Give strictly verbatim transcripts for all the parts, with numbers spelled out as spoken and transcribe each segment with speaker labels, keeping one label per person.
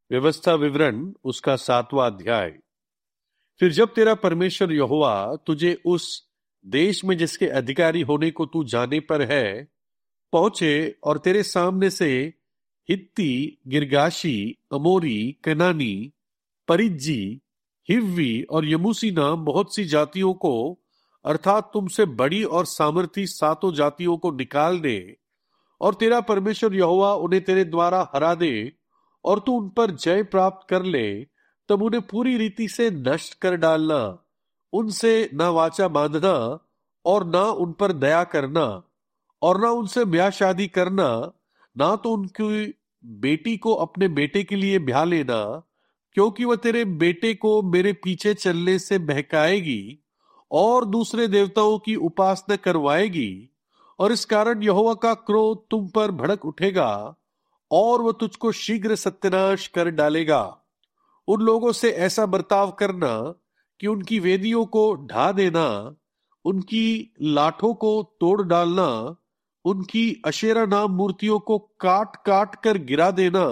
Speaker 1: व्यवस्था विवरण उसका सातवां अध्याय। फिर जब तेरा परमेश्वर यहोवा तुझे उस देश में जिसके अधिकारी होने को तू जाने पर है पहुंचे और तेरे सामने से हित्ती, गिरगाशी, अमोरी, कनानी, परिज्जी, हिव्वी और यमूसी नाम बहुत सी जातियों को, अर्थात तुमसे बड़ी और सामर्थी सातों जातियों को निकाल दे और तेरा परमेश्वर यहोवा उन्हें तेरे द्वारा हरा दे और तू उन पर जय प्राप्त कर ले, तब उन्हें पूरी रीति से नष्ट कर डालना, उनसे ना वाचा बांधना और ना उन पर दया करना और ना उनसे ब्याह शादी करना, ना तो उनकी बेटी को अपने बेटे के लिए ब्याह लेना, क्योंकि वह तेरे बेटे को मेरे पीछे चलने से बहकाएगी और दूसरे देवताओं की उपासना करवाएगी, और इस कारण यहोवा का क्रोध तुम पर भड़क उठेगा और वह तुझको शीघ्र सत्यानाश कर डालेगा। उन लोगों से ऐसा बर्ताव करना कि उनकी वेदियों को ढा देना, उनकी लाठों को तोड़ डालना, उनकी अशेरा नाम मूर्तियों को काट काट कर गिरा देना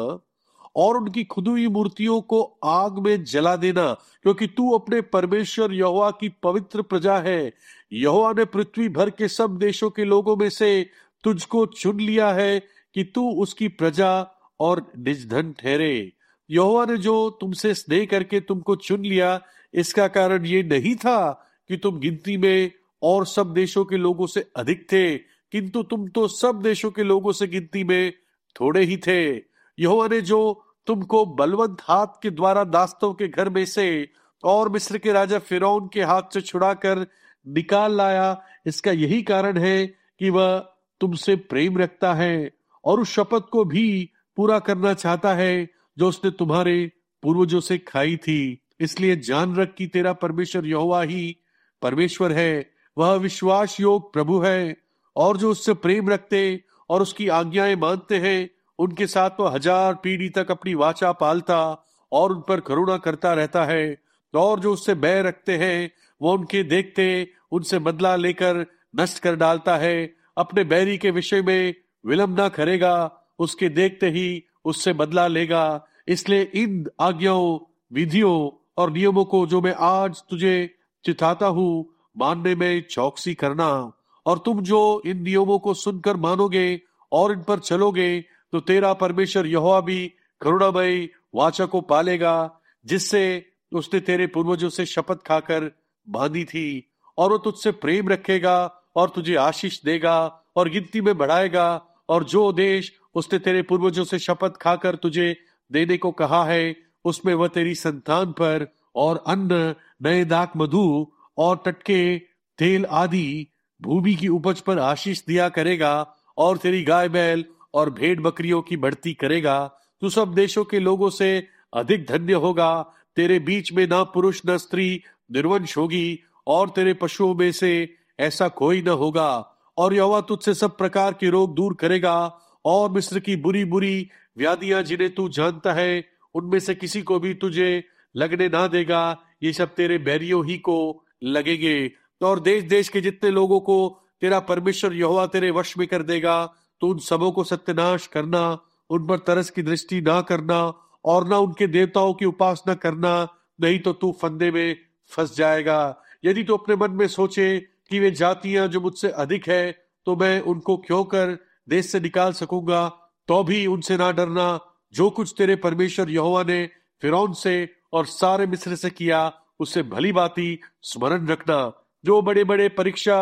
Speaker 1: और उनकी खुदी हुई मूर्तियों को आग में जला देना, क्योंकि तू अपने परमेश्वर यहोवा की पवित्र प्रजा है। यहोवा ने पृथ्वी भर के सब देशों के लोगों में से तुझको चुन लिया है कि तू उसकी प्रजा और निज धन ठहरे। यहोवा ने जो तुमसे स्नेह करके तुमको चुन लिया, इसका कारण ये नहीं था कि तुम गिनती में और सब देशों के लोगों से अधिक थे, किंतु तुम तो सब देशों के लोगों से गिनती में थोड़े ही थे। यहोवा ने जो तुमको बलवंत हाथ के द्वारा दासों के घर में से और मिस्र के राजा फिरौन के हाथ से छुड़ाकर निकाल लाया, इसका यही कारण है कि वह तुमसे प्रेम रखता है और उस शपथ को भी पूरा करना चाहता है जो उसने तुम्हारे पूर्वजों से खाई थी। इसलिए जान रख कि तेरा परमेश्वर यहोवा ही परमेश्वर है, वह विश्वास योग प्रभु है, और जो उससे प्रेम रखते और उसकी आज्ञाएं मानते हैं उनके साथ वह हजार पीढ़ी तक अपनी वाचा पालता और उन पर करुणा करता रहता है। और जो उससे बैर रखते हैं वो उनके देखते उनसे बदला लेकर नष्ट कर डालता है। अपने बैरी के विषय में विलंब न करेगा, उसके देखते ही उससे बदला लेगा। इसलिए इन आज्ञाओं, विधियों और नियमों को जो मैं आज तुझे चिताता हूं मानने में चौकसी करना, और तुम जो इन नियमों को सुनकर मानोगे और इन पर चलोगे तो तेरा परमेश्वर यहोवा भी करुणामय वाचा को पालेगा जिससे उसने तेरे पूर्वजों से शपथ खाकर बांधी थी, और वो तुझसे प्रेम रखेगा और तुझे आशीष देगा और गिनती में बढ़ाएगा। और जो देश उसने तेरे पूर्वजों से शपथ खाकर तुझे देने को कहा है उसमें वह तेरी संतान पर और अन्न, नए दाख मधु और टटके तेल आदि भूमि की उपज पर आशीष दिया करेगा और तेरी गाय बैल और भेड़ बकरियों की बढ़ती करेगा। तू सब देशों के लोगों से अधिक धन्य होगा। तेरे बीच में ना पुरुष न स्त्री निर्वंश होगी और तेरे पशुओं में से ऐसा कोई न होगा। और यहोवा तुझसे सब प्रकार के रोग दूर करेगा और मिस्र की बुरी बुरी व्याधियां जिन्हें तू जानता है उनमें से किसी को भी तुझे लगने ना देगा। ये सब तेरे बैरियों ही को लगेंगे। और देश देश के जितने लोगों को तेरा परमेश्वर यहोवा तेरे वश में कर देगा तो उन सबों को सत्यानाश करना, उन पर तरस की दृष्टि ना करना और ना उनके देवताओं की उपासना करना, नहीं तो तू फंदे में फंस जाएगा। यदि तू अपने मन में सोचे कि वे जातियां जो मुझसे अधिक है तो मैं उनको क्यों कर देश से निकाल सकूंगा, तो भी उनसे ना डरना। जो कुछ तेरे परमेश्वर यहोवा ने फिरौन से और सारे मिस्र से किया उससे भली बाती स्मरण रखना। जो बड़े बड़े परीक्षा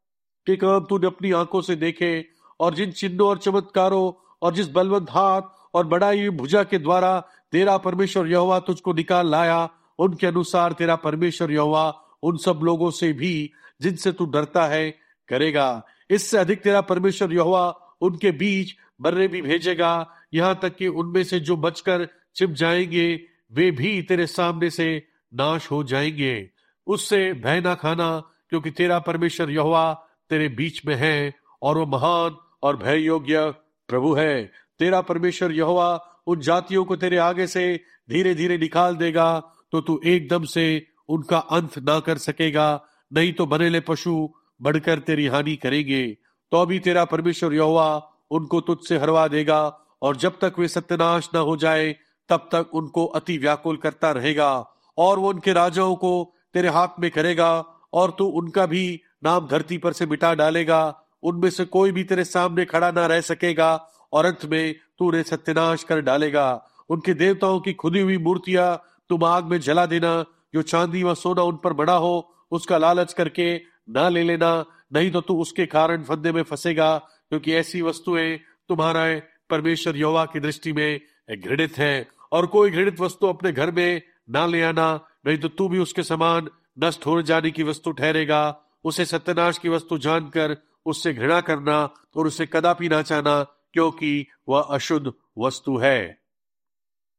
Speaker 1: के काम तूने अपनी आंखों से देखे और जिन चिन्हों और चमत्कारों और जिस बलवंत हाथ और बढ़ाई हुई भुजा के द्वारा तेरा परमेश्वर यहोवा तुझको निकाल लाया, उनके अनुसार तेरा परमेश्वर यहोवा उन सब लोगों से भी जिनसे तू डरता है करेगा। इससे अधिक तेरा परमेश्वर यहोवा उनके बीच बर्रे भी भेजेगा, यहाँ तक कि उनमें से जो बचकर छिप जाएंगे वे भी तेरे सामने से नाश हो जाएंगे। उससे भय ना खाना, क्योंकि तेरा परमेश्वर यहोवा तेरे बीच में है और वो महान और भय योग्य प्रभु है। तेरा परमेश्वर यहोवा उन जातियों को तेरे आगे से धीरे धीरे निकाल देगा तो तू एकदम से उनका अंत ना कर सकेगा, नहीं तो बनेले पशु बढ़कर तेरी हानि करेंगे। तो भी तेरा परमेश्वर यहोवा उनको तुझसे हरवा देगा, और जब तक वे सत्यानाश ना हो जाए तब तक उनको अति व्याकुल करता रहेगा और वो उनके राजाओं को तेरे हाथ में करेगा और तू उनका भी नाम धरती पर से मिटा डालेगा। उनमें से कोई भी तेरे सामने खड़ा ना रह सकेगा और अंत में तू उन्हें सत्यानाश कर डालेगा। उनके देवताओं की खुदी हुई मूर्तियां तुम आग में जला देना। जो चांदी व सोना उन पर बड़ा हो उसका लालच करके ना ले लेना, नहीं तो तू उसके कारण फंदे में फंसेगा, क्योंकि ऐसी वस्तुएं तुम्हारा परमेश्वर यहोवा की दृष्टि में घृणित है। और कोई घृणित वस्तु अपने घर में ना ले आना, नहीं तो तू भी उसके समान नष्ट हो जाने की वस्तु ठहरेगा। उसे सत्यानाश की वस्तु जानकर उससे घृणा करना और उसे कदापि ना चाहना, क्योंकि वह अशुद्ध वस्तु है।